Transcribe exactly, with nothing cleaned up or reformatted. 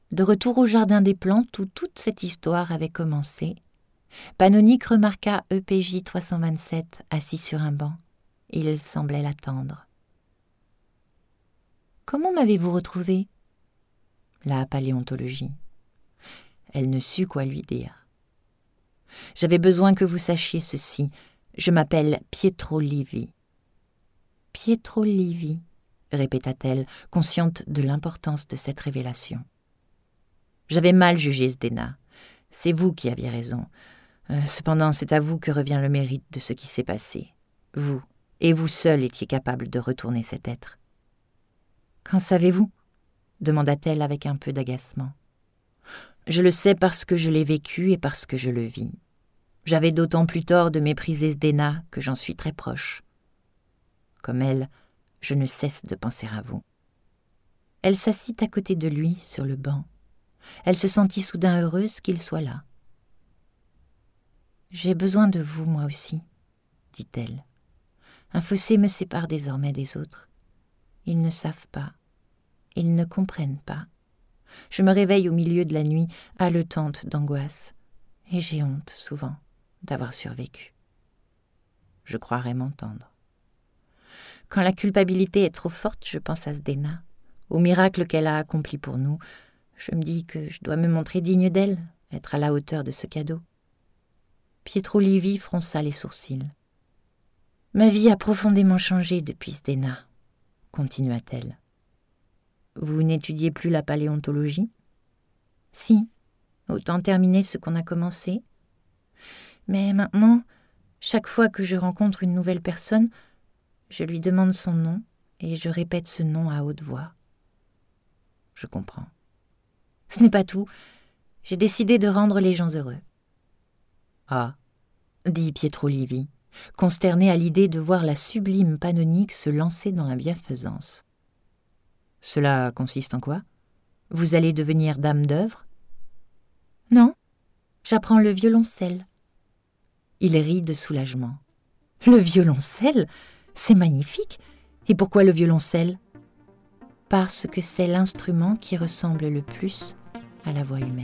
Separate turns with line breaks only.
De retour au jardin des plantes où toute cette histoire avait commencé, Panonique remarqua E P J trois cent vingt-sept assis sur un banc. Il semblait l'attendre. « Comment m'avez-vous retrouvé ?» La paléontologie. Elle ne sut quoi lui dire. « J'avais besoin que vous sachiez ceci. Je m'appelle Pietro Livi. »« Pietro Livi », répéta-t-elle, consciente de l'importance de cette révélation. « J'avais mal jugé Zdena. C'est vous qui aviez raison. Euh, cependant, c'est à vous que revient le mérite de ce qui s'est passé. Vous, et vous seul étiez capable de retourner cet être. »« Qu'en savez-vous » demanda-t-elle avec un peu d'agacement. « Je le sais parce que je l'ai vécu et parce que je le vis. J'avais d'autant plus tort de mépriser Zdena que j'en suis très proche. Comme elle, je ne cesse de penser à vous. » Elle s'assit à côté de lui sur le banc. Elle se sentit soudain heureuse qu'il soit là. « J'ai besoin de vous, moi aussi, » dit-elle. « Un fossé me sépare désormais des autres. Ils ne savent pas. Ils ne comprennent pas. Je me réveille au milieu de la nuit, haletante d'angoisse, et j'ai honte, souvent, d'avoir survécu. Je croirais m'entendre. Quand la culpabilité est trop forte, je pense à Zdena, au miracle qu'elle a accompli pour nous. Je me dis que je dois me montrer digne d'elle, être à la hauteur de ce cadeau. » Pietro Livi fronça les sourcils. « Ma vie a profondément changé depuis Zdena, » continua-t-elle. « Vous n'étudiez plus la paléontologie ? » ?»« Si, autant terminer ce qu'on a commencé. Mais maintenant, chaque fois que je rencontre une nouvelle personne, je lui demande son nom et je répète ce nom à haute voix. » « Je comprends. Ce n'est pas tout. J'ai décidé de rendre les gens heureux. » « Ah, » dit Pietro Livi, consterné à l'idée de voir la sublime Panonique se lancer dans la bienfaisance. « Cela consiste en quoi ? Vous allez devenir dame d'œuvre ? » ?»« Non, j'apprends le violoncelle. » Il rit de soulagement. « Le violoncelle ? C'est magnifique. Et pourquoi le violoncelle ? » ?»« Parce que c'est l'instrument qui ressemble le plus à la voix humaine. »